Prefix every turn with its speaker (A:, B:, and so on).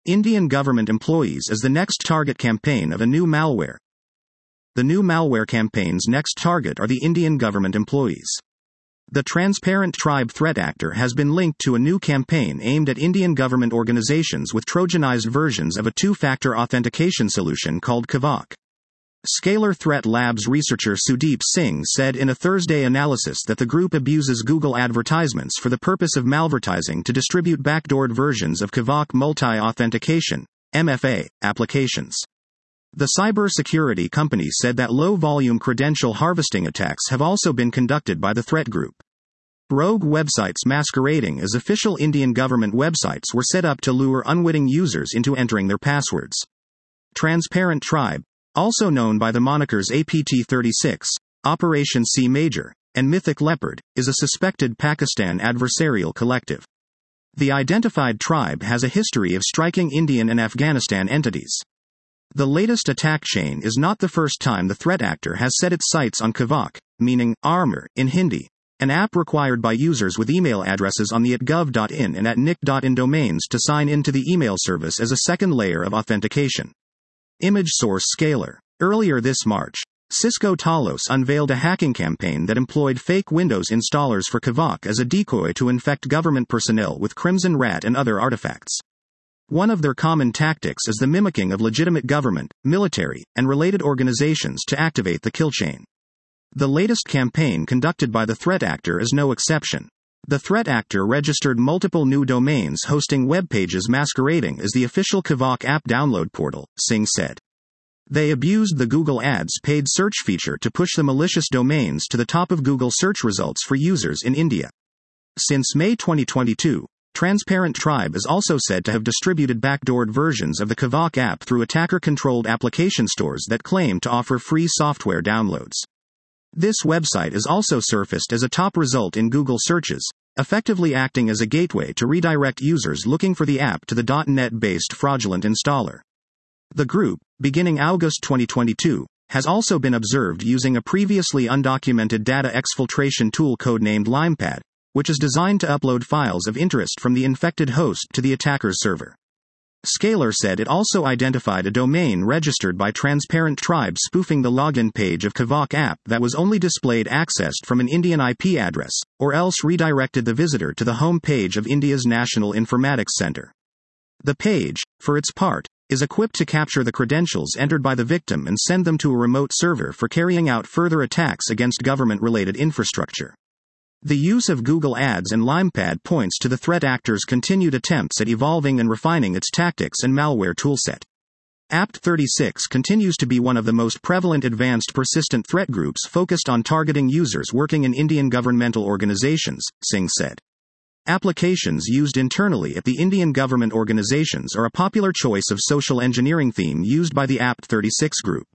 A: Indian government employees as the next target campaign of a new malware. The new malware campaign's next target are the Indian government employees. The Transparent Tribe threat actor has been linked to a new campaign aimed at Indian government organizations with Trojanized versions of a two-factor authentication solution called Kavak. Scalar Threat Labs researcher Sudeep Singh said in a Thursday analysis that the group abuses Google advertisements for the purpose of malvertising to distribute backdoored versions of Kavak multi-authentication (MFA) applications. The cybersecurity company said that low-volume credential harvesting attacks have also been conducted by the threat group. Rogue websites masquerading as official Indian government websites were set up to lure unwitting users into entering their passwords. Transparent Tribe, also known by the monikers APT-36, Operation C Major, and Mythic Leopard, is a suspected Pakistan adversarial collective. The identified tribe has a history of striking Indian and Afghanistan entities. The latest attack chain is not the first time the threat actor has set its sights on Kavak, meaning armor, in Hindi, an app required by users with email addresses on the @gov.in and @nic.in domains to sign into the email service as a second layer of authentication. Image source Scalar. Earlier this March, Cisco Talos unveiled a hacking campaign that employed fake Windows installers for Kavak as a decoy to infect government personnel with Crimson Rat and other artifacts. One of their common tactics is the mimicking of legitimate government, military, and related organizations to activate the kill chain. The latest campaign conducted by the threat actor is no exception. The threat actor registered multiple new domains hosting web pages masquerading as the official Kavak app download portal, Singh said. They abused the Google Ads paid search feature to push the malicious domains to the top of Google search results for users in India. Since May 2022, Transparent Tribe is also said to have distributed backdoored versions of the Kavak app through attacker-controlled application stores that claim to offer free software downloads. This website is also surfaced as a top result in Google searches, effectively acting as a gateway to redirect users looking for the app to the .NET-based fraudulent installer. The group, beginning August 2022, has also been observed using a previously undocumented data exfiltration tool codenamed Limepad, which is designed to upload files of interest from the infected host to the attacker's server. Scalar said it also identified a domain registered by Transparent Tribe spoofing the login page of Kavak app that was only displayed accessed from an Indian IP address, or else redirected the visitor to the home page of India's National Informatics Center. The page, for its part, is equipped to capture the credentials entered by the victim and send them to a remote server for carrying out further attacks against government-related infrastructure. The use of Google Ads and Limepad points to the threat actor's continued attempts at evolving and refining its tactics and malware toolset. APT-36 continues to be one of the most prevalent advanced persistent threat groups focused on targeting users working in Indian governmental organizations, Singh said. Applications used internally at the Indian government organizations are a popular choice of social engineering theme used by the APT-36 group.